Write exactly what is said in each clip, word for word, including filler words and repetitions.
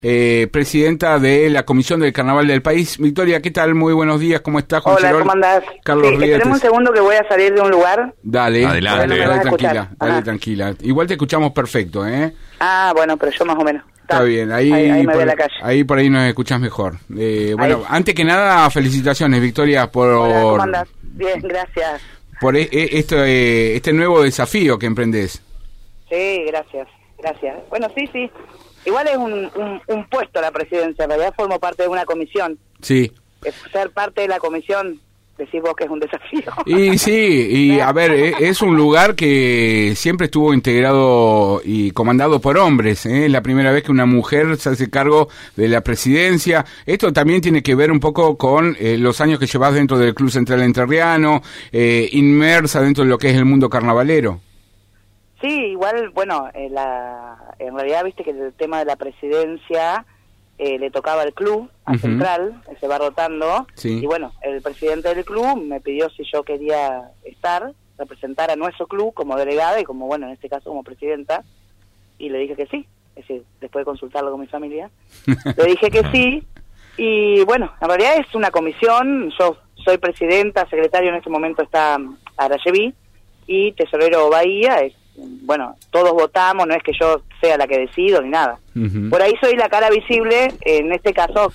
Eh, presidenta de la Comisión del Carnaval del País. Victoria, ¿qué tal? Muy buenos días, ¿cómo estás? Juan Hola, Cherol? ¿Cómo andás? Carlos sí, Rietes. Esperemos un segundo que voy a salir de un lugar. Dale, adelante. dale, dale tranquila, dale Ajá. tranquila. Igual te escuchamos perfecto, ¿eh? Ah, bueno, pero yo más o menos. Está, Está bien, ahí, ahí, ahí me por, voy a la calle. Ahí por ahí nos escuchás mejor. Eh, bueno, ahí. Antes que nada, felicitaciones, Victoria, por... Hola, ¿cómo andás? Bien, gracias. Por e, e, este, este nuevo desafío que emprendés. Sí, gracias, gracias. Bueno, sí, sí. Igual es un, un, un puesto la presidencia, en realidad formo parte de una comisión. Sí. Ser parte de la comisión, decís vos que es un desafío. Y sí, y a ver, es un lugar que siempre estuvo integrado y comandado por hombres, ¿eh? Es la primera vez que una mujer se hace cargo de la presidencia. Esto también tiene que ver un poco con eh, los años que llevas dentro del Club Central Entrerriano, eh, inmersa dentro de lo que es el mundo carnavalero. Sí, igual, bueno, eh, la, en realidad viste que el tema de la presidencia eh, le tocaba al club, a uh-huh. Central, se va rotando, sí. Y bueno, el presidente del club me pidió si yo quería estar, representar a nuestro club como delegada y como, bueno, en este caso como presidenta, y le dije que sí, es decir, después de consultarlo con mi familia, le dije que sí, y bueno, en realidad es una comisión, yo soy presidenta, secretario en este momento está Arayeví, y tesorero Bahía, es bueno, todos votamos, no es que yo sea la que decido ni nada. Uh-huh. Por ahí soy la cara visible, en este caso,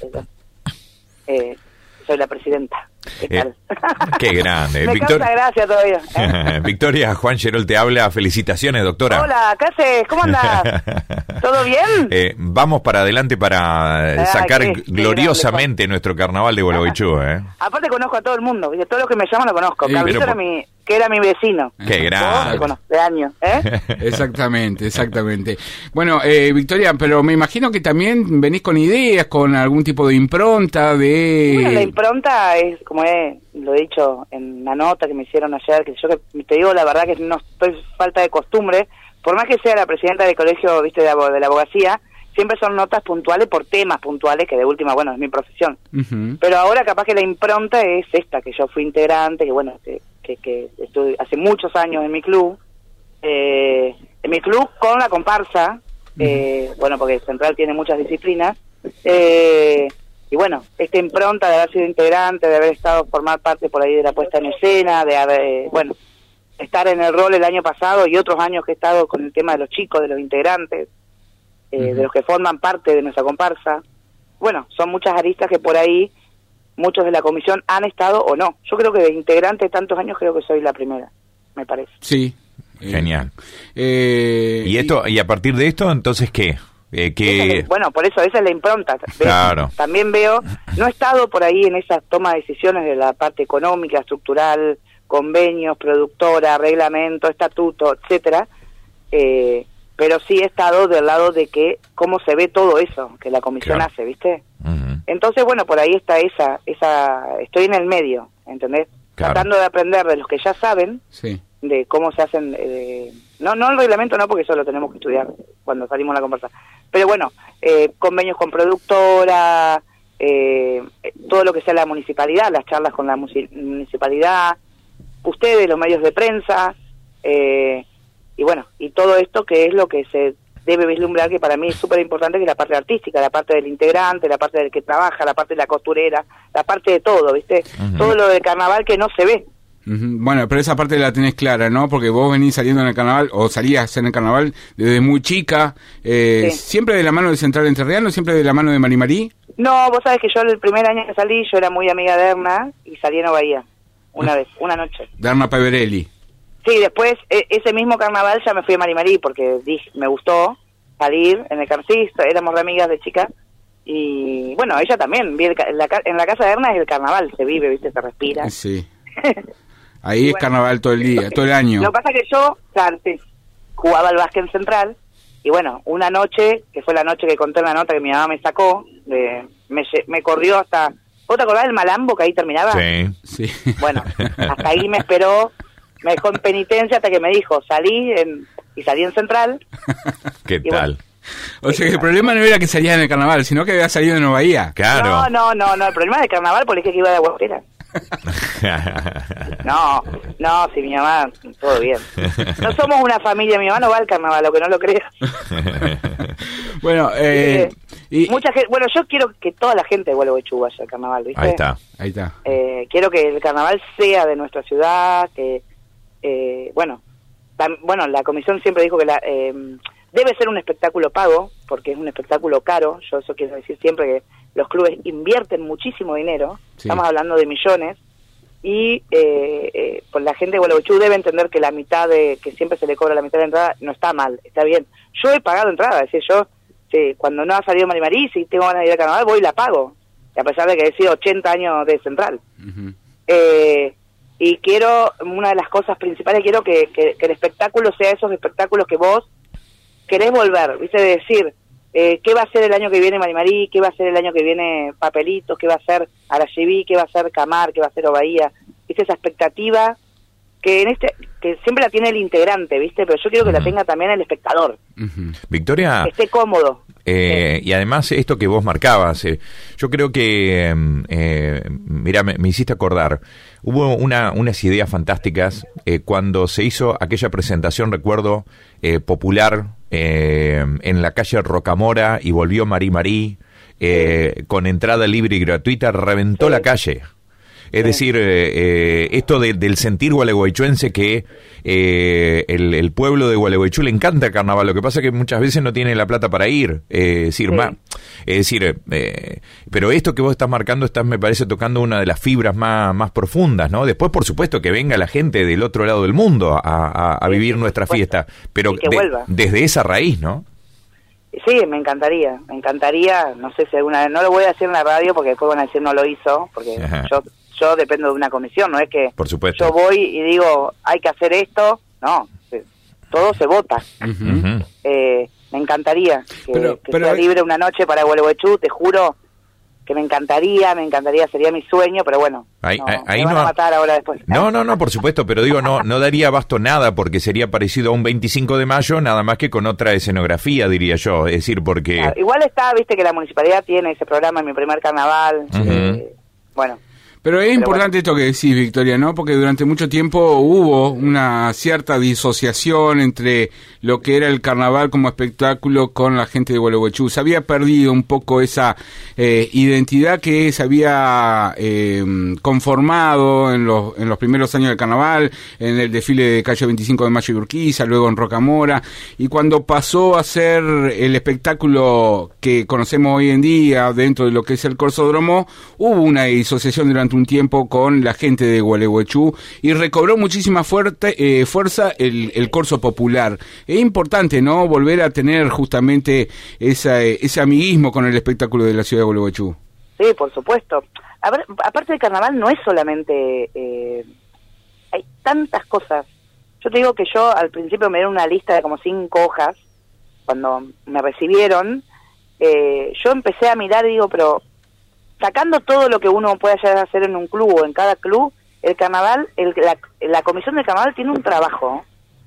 eh, soy la presidenta. ¿Qué eh, tal? Qué grande. Me Victor... causa gracia todavía. ¿eh? Victoria, Juan Cherol te habla. Felicitaciones, doctora. Hola, ¿qué haces? ¿Cómo andás? ¿Todo bien? Eh, vamos para adelante para ah, sacar qué, gloriosamente qué nuestro carnaval de Gualeguaychú, ¿eh? Aparte conozco a todo el mundo, ¿viste? Todo lo que me llaman lo conozco. Sí, Carlito era por... mi... que era mi vecino. Qué grande. Bueno, de años, ¿eh? Exactamente, exactamente. Bueno, eh, Victoria, pero me imagino que también venís con ideas, con algún tipo de impronta de... Bueno, la impronta es, como he, lo he dicho en la nota que me hicieron ayer, que yo que te digo la verdad que no estoy falta de costumbre, por más que sea la presidenta del colegio, viste, de, de la abogacía, siempre son notas puntuales por temas puntuales, que de última, bueno, es mi profesión. Uh-huh. Pero ahora capaz que la impronta es esta, que yo fui integrante, que bueno, que, que, que estuve hace muchos años en mi club, eh, en mi club con la comparsa, eh, uh-huh. bueno, porque Central tiene muchas disciplinas, eh, y bueno, esta impronta de haber sido integrante, de haber estado, formar parte por ahí de la puesta en escena, de haber, eh, bueno, estar en el rol el año pasado y otros años que he estado con el tema de los chicos, de los integrantes, Eh, uh-huh. de los que forman parte de nuestra comparsa. Bueno, son muchas aristas que por ahí muchos de la comisión han estado o no. Yo creo que de integrante de tantos años creo que soy la primera, me parece. Sí. Genial. Eh, ¿Y esto y a partir de esto, entonces qué? Eh, que... Es, bueno, por eso, esa es la impronta. Claro. También veo, no he estado por ahí en esas tomas de decisiones de la parte económica, estructural, convenios, productora, reglamento, estatuto, etcétera, eh, pero sí he estado del lado de que cómo se ve todo eso que la comisión claro. hace, ¿viste? Uh-huh. Entonces, bueno, por ahí está esa, esa, estoy en el medio, ¿entendés? Claro. Tratando de aprender de los que ya saben, sí. de cómo se hacen, eh, no no el reglamento, no, porque eso lo tenemos que estudiar cuando salimos a la conversa, pero bueno, eh, convenios con productora, eh, todo lo que sea la municipalidad, las charlas con la municipalidad, ustedes, los medios de prensa, eh, y bueno, y todo esto que es lo que se debe vislumbrar, que para mí es súper importante, que es la parte artística, la parte del integrante, la parte del que trabaja, la parte de la costurera, la parte de todo, ¿viste? Uh-huh. Todo lo del carnaval que no se ve. Uh-huh. Bueno, pero esa parte la tenés clara, ¿no? Porque vos venís saliendo en el carnaval, o salías en el carnaval desde muy chica, eh, sí. ¿Siempre de la mano de Central Entrerriano, siempre de la mano de Mari Marí? No, vos sabés que yo el primer año que salí, yo era muy amiga de Erna, y salí en Bahía, una uh-huh. vez, una noche. De Erna Peverelli. Sí, después, e- ese mismo carnaval ya me fui a Mari Marí, porque dije, me gustó salir en el carnaval, éramos re amigas de chica, y bueno, ella también, en la, en la casa de Erna es el carnaval, se vive, ¿viste? Se respira. Sí. Ahí es bueno, carnaval todo el día, todo el año. Lo que pasa es que yo, claro, sí, jugaba al básquet Central, y bueno, una noche, que fue la noche que conté en la nota que mi mamá me sacó, de, me, me corrió hasta... ¿Vos te acordás del Malambo que ahí terminaba? Sí. sí. Bueno, hasta ahí me esperó, me dejó en penitencia hasta que me dijo, salí en, y salí en Central. ¿Qué tal? Bueno, o sea que el problema no era que salías en el carnaval, sino que había salido en Nueva Bahía. Claro. No, no, no, no, el problema del carnaval porque es que iba de guapera. No, no, si mi mamá, todo bien. No somos una familia, mi mamá no va al carnaval, lo que no lo creas. Bueno, eh, Y, Mucha gente, bueno, yo quiero que toda la gente de Gualeguaychú vaya al carnaval, ¿viste? Ahí está. Ahí está. Eh, quiero que el carnaval sea de nuestra ciudad, que, eh, bueno, tam, bueno, la comisión siempre dijo que la, eh, debe ser un espectáculo pago, porque es un espectáculo caro. Yo eso quiero decir siempre, que los clubes invierten muchísimo dinero, sí. Estamos hablando de millones, y eh, eh, pues la gente de Gualeguaychú debe entender que la mitad de, que siempre se le cobra la mitad de entrada, no está mal, está bien. Yo he pagado entrada, es decir, yo, sí, cuando no ha salido Mari Marí, si tengo ganas de ir al carnaval, voy y la pago, a pesar de que he sido ochenta años de Central. Uh-huh. eh, y quiero, una de las cosas principales, quiero que, que, que el espectáculo sea esos espectáculos que vos querés volver, ¿viste? De decir, eh, ¿qué va a ser el año que viene Mari Marí? ¿Qué va a ser el año que viene Papelitos? ¿Qué va a ser Arayeví? ¿Qué va a ser Camar? ¿Qué va a ser Obaía? ¿Viste? Esa expectativa que en este que siempre la tiene el integrante, ¿viste? Pero yo quiero que uh-huh. la tenga también el espectador. Uh-huh. Victoria, que esté cómodo. Eh, sí. Y además esto que vos marcabas, eh, yo creo que, eh, mira, me, me hiciste acordar, hubo una, unas ideas fantásticas eh, cuando se hizo aquella presentación, recuerdo, eh, popular eh, en la calle Rocamora, y volvió Mari Marí, eh, sí. con entrada libre y gratuita, reventó sí. la calle. Es sí. decir, eh, eh, esto de, del sentir gualeguaychuense, que eh, el, el pueblo de Gualeguaychú le encanta el carnaval, lo que pasa es que muchas veces no tiene la plata para ir, eh, es decir, sí. más, es decir eh, pero esto que vos estás marcando, estás, me parece, tocando una de las fibras más, más profundas, ¿no? Después, por supuesto, que venga la gente del otro lado del mundo a, a, a sí, vivir nuestra fiesta, pero de, desde esa raíz, ¿no? Sí, me encantaría, me encantaría, no sé si alguna vez, no lo voy a decir en la radio porque después van a decir no lo hizo, porque Ajá. yo yo dependo de una comisión, no es que Por supuesto. yo voy y digo, hay que hacer esto, no, todo se vota. Uh-huh. Eh, me encantaría que, pero, que pero, sea libre una noche para Gualeguaychú, te juro que me encantaría, me encantaría, sería mi sueño, pero bueno, ahí, no, ahí me van no, a matar ahora después. No, no, no, por supuesto, pero digo, no no daría abasto nada, porque sería parecido a un veinticinco de mayo, nada más que con otra escenografía, diría yo, es decir, porque... Claro, igual está, viste que la municipalidad tiene ese programa en Mi Primer Carnaval, uh-huh. eh, bueno... Pero es Pero importante bueno. esto que decís, Victoria, ¿no? Porque durante mucho tiempo hubo una cierta disociación entre lo que era el carnaval como espectáculo con la gente de Gualeguaychú. Se había perdido un poco esa eh, identidad que se había eh, conformado en los, en los primeros años del carnaval, en el desfile de calle veinticinco de mayo y Urquiza, luego en Rocamora, y cuando pasó a ser el espectáculo que conocemos hoy en día dentro de lo que es el Corsódromo, hubo una disociación durante un tiempo con la gente de Gualeguaychú y recobró muchísima fuerte, eh, fuerza el, el corso popular. Es importante, ¿no?, volver a tener justamente esa, ese amiguismo con el espectáculo de la ciudad de Gualeguaychú. Sí, por supuesto. A ver, aparte del carnaval no es solamente... Eh, hay tantas cosas. Yo te digo que yo al principio me dieron una lista de como cinco hojas cuando me recibieron. Eh, yo empecé a mirar y digo, pero... sacando todo lo que uno puede llegar a hacer en un club o en cada club, el carnaval, el, la, la comisión del carnaval tiene un trabajo.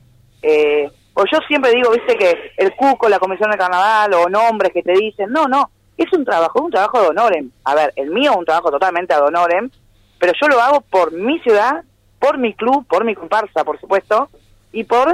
Eh, o yo siempre digo, viste, que el cuco, la comisión del carnaval, o nombres que te dicen, no, no, es un trabajo, es un trabajo ad honorem. A ver, el mío es un trabajo totalmente ad honorem, pero yo lo hago por mi ciudad, por mi club, por mi comparsa, por supuesto, y por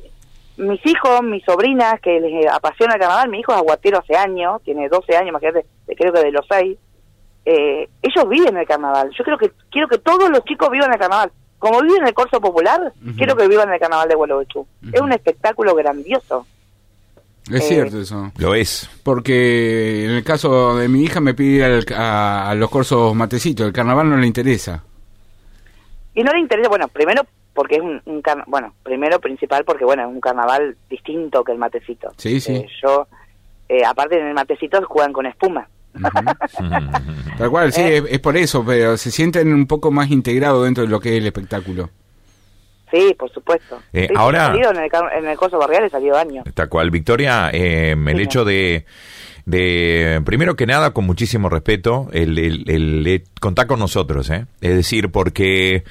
mis hijos, mis sobrinas, que les apasiona el carnaval. Mi hijo es aguatero hace años, tiene doce años, imagínate, creo que de los seis. Eh, ellos viven el carnaval. Yo creo que quiero que todos los chicos vivan el carnaval. Como viven el corso popular, uh-huh. quiero que vivan el carnaval de Gualeguaychú. Uh-huh. Es un espectáculo grandioso. Es eh, cierto eso. Lo es. Porque en el caso de mi hija me pide ir al, a, a los corsos matecitos. El carnaval no le interesa. Y no le interesa, bueno, primero porque es un, un carna- bueno, primero principal porque bueno, es un carnaval distinto que el matecito. Sí, sí. Eh, yo, eh, aparte en el matecito juegan con espuma. Uh-huh. Tal cual, sí, ¿Eh? es, es por eso, pero se sienten un poco más integrados dentro de lo que es el espectáculo. Sí, por supuesto. Eh, sí, ahora, salido en el, en el Corso Barrial he salido años. Tal cual, Victoria, eh, el sí, hecho de, de, primero que nada, con muchísimo respeto, el, el, el, el contar con nosotros, ¿eh? Es decir, porque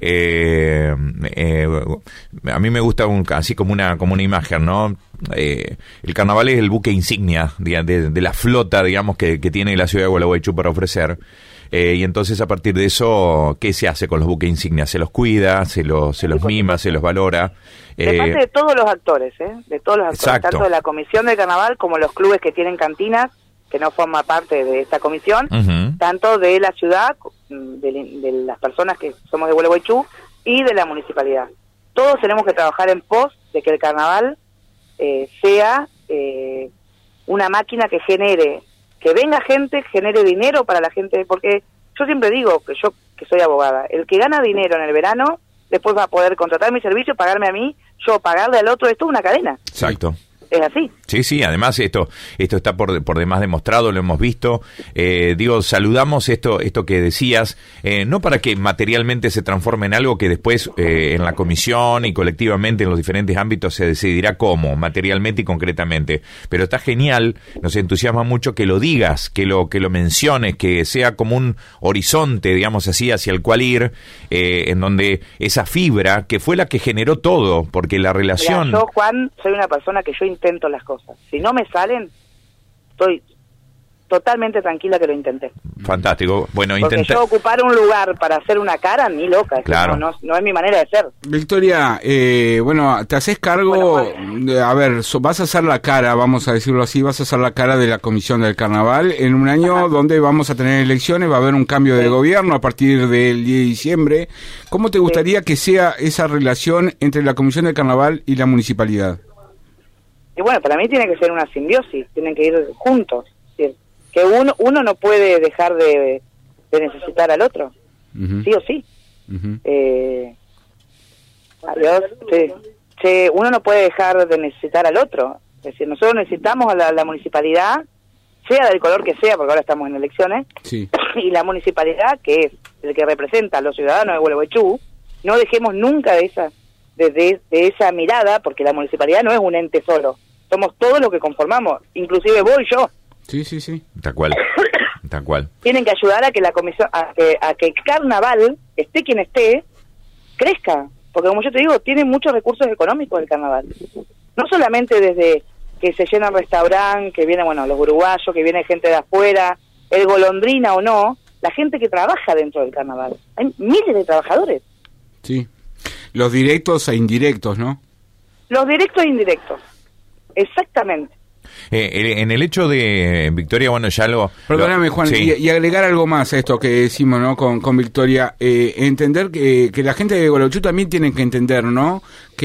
eh, eh, a mí me gusta un, así como una, como una imagen, ¿no? Eh, el carnaval es el buque insignia de, de, de la flota, digamos, que, que tiene la ciudad de Gualeguaychú para ofrecer. Eh, y entonces a partir de eso, ¿qué se hace con los buques insignias? Se los cuida, se los, se los mima, se los valora. De eh, parte de todos los actores, ¿eh? De todos los actores, exacto. Tanto de la comisión de carnaval como los clubes que tienen cantinas, que no forma parte de esta comisión, Uh-huh. tanto de la ciudad, de, de las personas que somos de Gualeguaychú y de la municipalidad. Todos tenemos que trabajar en pos de que el carnaval eh, sea eh, una máquina que genere, que venga gente, genere dinero para la gente, porque yo siempre digo, que yo que soy abogada, el que gana dinero en el verano, después va a poder contratar mi servicio, pagarme a mí, yo pagarle al otro, esto es una cadena. Exacto. Es así. Sí, sí, además esto esto está por, por demás demostrado, lo hemos visto. Eh, digo, saludamos esto esto que decías, eh, no para que materialmente se transforme en algo que después eh, en la comisión y colectivamente en los diferentes ámbitos se decidirá cómo, materialmente y concretamente. Pero está genial, nos entusiasma mucho que lo digas, que lo que lo menciones, que sea como un horizonte, digamos así, hacia el cual ir, eh, en donde esa fibra, que fue la que generó todo, porque la relación... Mira, yo, Juan, soy una persona que yo intento las cosas. Si no me salen, estoy totalmente tranquila que lo intenté. Fantástico. Bueno, Porque intenta... yo ocupar un lugar para hacer una cara, ni loca. Claro. No, no, no es mi manera de ser. Victoria, eh, bueno, te haces cargo, Bueno, de- a ver, so- vas a hacer la cara, vamos a decirlo así, vas a hacer la cara de la Comisión del Carnaval en un año Ajá. donde vamos a tener elecciones, va a haber un cambio de Sí. gobierno a partir del diez de diciembre. ¿Cómo te gustaría que sea esa relación entre la Comisión del Carnaval y la municipalidad? Y bueno, para mí tiene que ser una simbiosis, tienen que ir juntos. Es decir, que uno uno no puede dejar de, de necesitar al otro, Ujú, sí o sí. ujú. Eh, adiós, sí. Sí, uno no puede dejar de necesitar al otro. Es decir, nosotros necesitamos a la, la municipalidad, sea del color que sea, porque ahora estamos en elecciones, Sí. y la municipalidad, que es el que representa a los ciudadanos de Gualeguaychú, no dejemos nunca de esa de, de, de esa mirada, porque la municipalidad no es un ente solo, somos todos los que conformamos, inclusive vos y yo. Sí, sí, sí. Tal cual, tal cual. Tienen que ayudar a que la comisión, a que, a que el carnaval, esté quien esté, crezca, porque como yo te digo, tiene muchos recursos económicos el carnaval, no solamente desde que se llena el restaurante, que vienen, bueno, los uruguayos, que viene gente de afuera, el golondrina o no, la gente que trabaja dentro del carnaval, hay miles de trabajadores, Sí. Los directos e indirectos, ¿no? los directos e indirectos, exactamente. Eh, eh, en el hecho de Victoria, bueno, ya lo... Perdóname, lo- Juan, sí. y, y agregar algo más a esto que decimos, ¿no? Con, con Victoria, eh, entender que, que la gente de Gualeguaychú también tiene que entender, ¿no?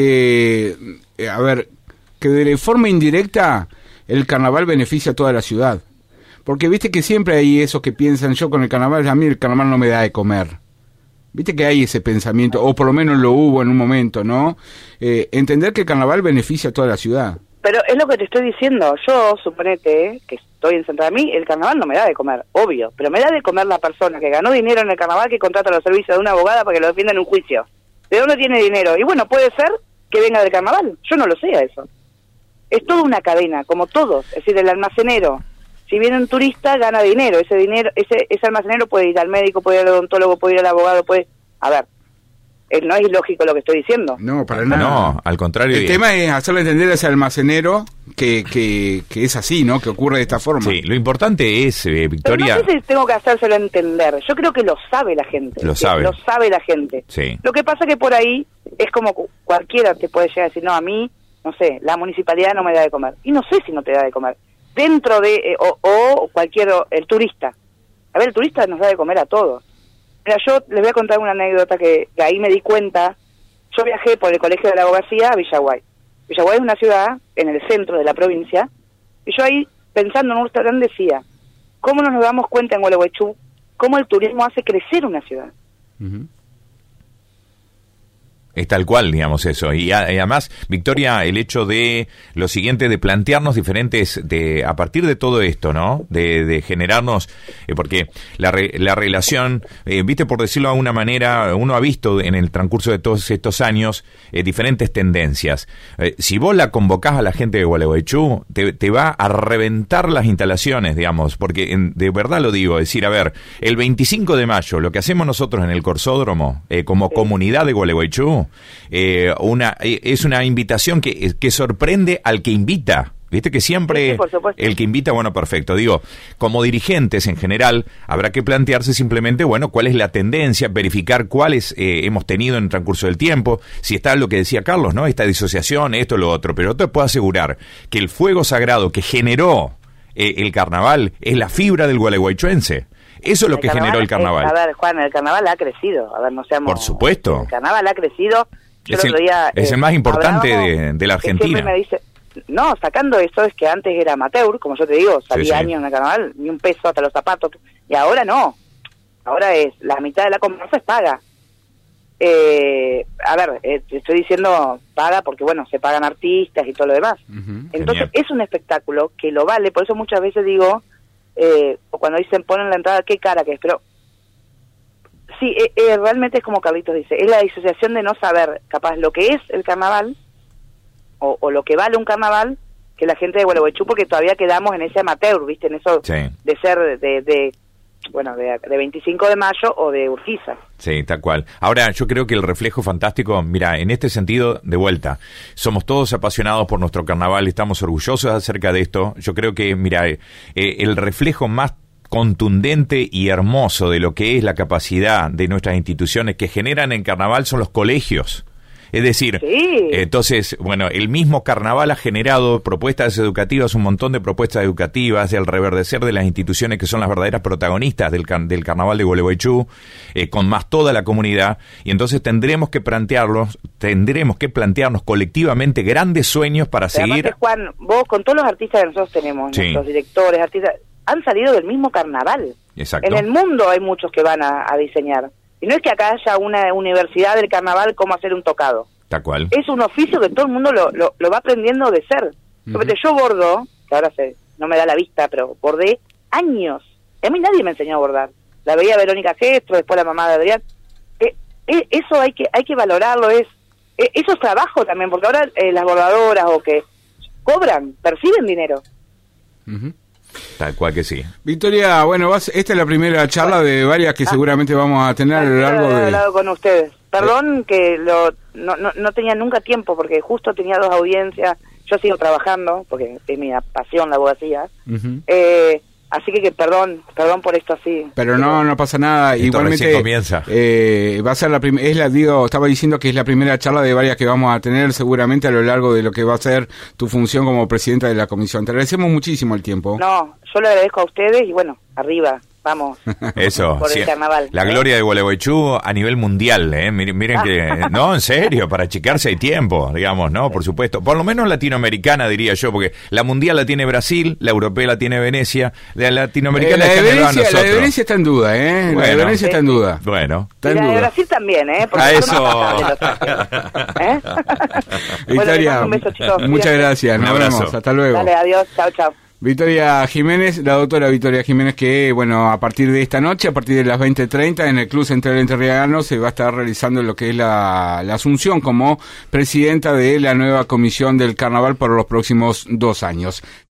Que, eh, a ver, que de forma indirecta el carnaval beneficia a toda la ciudad. Porque viste que siempre hay esos que piensan, yo con el carnaval, a mí el carnaval no me da de comer. Viste que hay ese pensamiento, o por lo menos lo hubo en un momento, ¿no? Eh, entender que el carnaval beneficia a toda la ciudad. Pero es lo que te estoy diciendo, yo, suponete, que estoy en Santa Mí, el carnaval no me da de comer, obvio, pero me da de comer la persona que ganó dinero en el carnaval, que contrata los servicios de una abogada para que lo defienda en un juicio. ¿De dónde tiene dinero? Y bueno, puede ser que venga del carnaval, yo no lo sé a eso. Es toda una cadena, como todos, es decir, el almacenero, si viene un turista, gana dinero, ese dinero, ese ese almacenero puede ir al médico, puede ir al odontólogo, puede ir al abogado, puede... A ver, eh, no es ilógico lo que estoy diciendo. No, para nada. No, al contrario. El tema es hacerle entender a ese almacenero que, que, que es así, ¿no? Que ocurre de esta forma. Sí, lo importante es, eh, Pero Victoria... no sé si tengo que hacérselo entender. Yo creo que lo sabe la gente. Lo que sabe. Lo sabe la gente. Sí. Lo que pasa que por ahí es como cu- cualquiera te puede llegar a decir, no, a mí, no sé, la municipalidad no me da de comer. Y no sé si no te da de comer. Dentro de, eh, o, o cualquier, o- el turista. A ver, el turista nos da de comer a todos. Mira, yo les voy a contar una anécdota que, que ahí me di cuenta. Yo viajé por el Colegio de la Abogacía a Villaguay. Villaguay es una ciudad en el centro de la provincia. Y yo ahí, pensando en un restaurante, decía, ¿cómo no nos damos cuenta en Gualeguaychú cómo el turismo hace crecer una ciudad? Ujú. Es tal cual, digamos eso. Y, a- y además, Victoria, el hecho de lo siguiente, de plantearnos diferentes, de a partir de todo esto, ¿no? De, de generarnos, eh, porque la, re- la relación, eh, viste, por decirlo de alguna manera, uno ha visto en el transcurso de todos estos años eh, diferentes tendencias. Eh, si vos la convocás a la gente de Gualeguaychú, te, te va a reventar las instalaciones, digamos, porque en- de verdad lo digo, es decir, a ver, el veinticinco de mayo, lo que hacemos nosotros en el Corsódromo, eh, como comunidad de Gualeguaychú, Eh, una eh, es una invitación que, que sorprende al que invita. Viste que siempre Sí, sí, por supuesto. el que invita, bueno, perfecto. Digo, como dirigentes en general, habrá que plantearse simplemente, bueno, cuál es la tendencia, verificar cuáles eh, hemos tenido en el transcurso del tiempo, si está lo que decía Carlos, ¿no? Esta disociación, esto, lo otro. Pero te puedo asegurar que el fuego sagrado que generó eh, el carnaval, es la fibra del gualeguaychuense. Eso es lo el que generó el carnaval. Es, a ver, Juan, el carnaval ha crecido. A ver, no seamos... Por supuesto. El carnaval ha crecido. Yo Es el, el, otro día, es eh, el más importante de, hablábamos, de la Argentina. Me dice, no, sacando eso es que antes era amateur, como yo te digo, salía sí, sí. años en el carnaval, ni un peso hasta los zapatos, y ahora no. Ahora es, la mitad de la comparsa es paga. Eh, a ver, eh, te estoy diciendo paga porque, bueno, se pagan artistas y todo lo demás. Uh-huh, Entonces, genial. es un espectáculo que lo vale, por eso muchas veces digo, eh, o cuando dicen ponen la entrada, qué cara que es, pero sí, eh, eh, realmente es como Carlitos dice, es la disociación de no saber, capaz, lo que es el carnaval, o, o lo que vale un carnaval, que la gente de Gualeguaychú, porque todavía quedamos en ese amateur, ¿viste? En eso Sí. de ser de, de bueno, de, de veinticinco de mayo o de Urquiza. Sí, tal cual. Ahora, yo creo que el reflejo fantástico, mira, en este sentido, de vuelta, somos todos apasionados por nuestro carnaval, estamos orgullosos acerca de esto. Yo creo que, mira, eh, el reflejo más contundente y hermoso de lo que es la capacidad de nuestras instituciones que generan en carnaval son los colegios. Es decir, sí. entonces, bueno, el mismo carnaval ha generado propuestas educativas, un montón de propuestas educativas, el reverdecer de las instituciones que son las verdaderas protagonistas del, car- del carnaval de Gualeguaychú, eh, con más toda la comunidad, y entonces tendremos que plantearlos, tendremos que plantearnos colectivamente grandes sueños para Pero seguir... aparte, Juan, vos con todos los artistas que nosotros tenemos, Sí. nuestros directores, artistas, han salido del mismo carnaval. Exacto. En el mundo hay muchos que van a, a diseñar. Y no es que acá haya una universidad del carnaval cómo hacer un tocado. Tal cual. Es un oficio que todo el mundo lo, lo, lo va aprendiendo de ser. Uh-huh. Yo bordo, que ahora se, no me da la vista, pero bordé años. A mí nadie me enseñó a bordar. La veía Verónica Gestro, después la mamá de Adrián. Eh, eh, eso hay que hay que valorarlo. es eh, Eso es trabajo también, porque ahora eh, las bordadoras o que cobran, perciben dinero. Uh-huh. Tal cual que sí. Victoria, bueno, vas, esta es la primera charla de varias que Ah. seguramente vamos a tener a lo largo He de... hablado con ustedes. Perdón que lo no, no, no tenía nunca tiempo, porque justo tenía dos audiencias. Yo sigo trabajando, porque es mi pasión la abogacía. Uh-huh. Eh, así que, que perdón, perdón por esto así. Pero no, no pasa nada. Esto Igualmente recién comienza. eh, va a ser la primera, es la digo, estaba diciendo que es la primera charla de varias que vamos a tener seguramente a lo largo de lo que va a ser tu función como presidenta de la comisión. Te agradecemos muchísimo el tiempo. No, yo le agradezco a ustedes y bueno, arriba, vamos. Eso, por sí. el carnaval. La ¿eh? gloria de Gualeguaychú a nivel mundial, ¿eh? Miren, miren que... No, en serio, para achicarse hay tiempo, digamos, ¿no? Por supuesto. Por lo menos latinoamericana, diría yo, porque la mundial la tiene Brasil, la europea la tiene Venecia, la latinoamericana Eh, la, es de que me lo da a Venecia, la de nosotros. Venecia está en duda, ¿eh? la Bueno. de Venecia está en duda. Bueno. Está Y en la de duda. Brasil también, ¿eh? Porque A son eso. más fáciles, ¿eh? Bueno, les Victoria, mando un beso, chicos. muchas Cuídense. gracias. Un Nos abrazo. vemos. Hasta luego. Dale, adiós, chao, chao. Victoria Jiménez, la doctora Victoria Jiménez, que, bueno, a partir de esta noche, a partir de las veinte treinta, en el Club Central Entrerriano se va a estar realizando lo que es la, la asunción como presidenta de la nueva comisión del carnaval por los próximos dos años.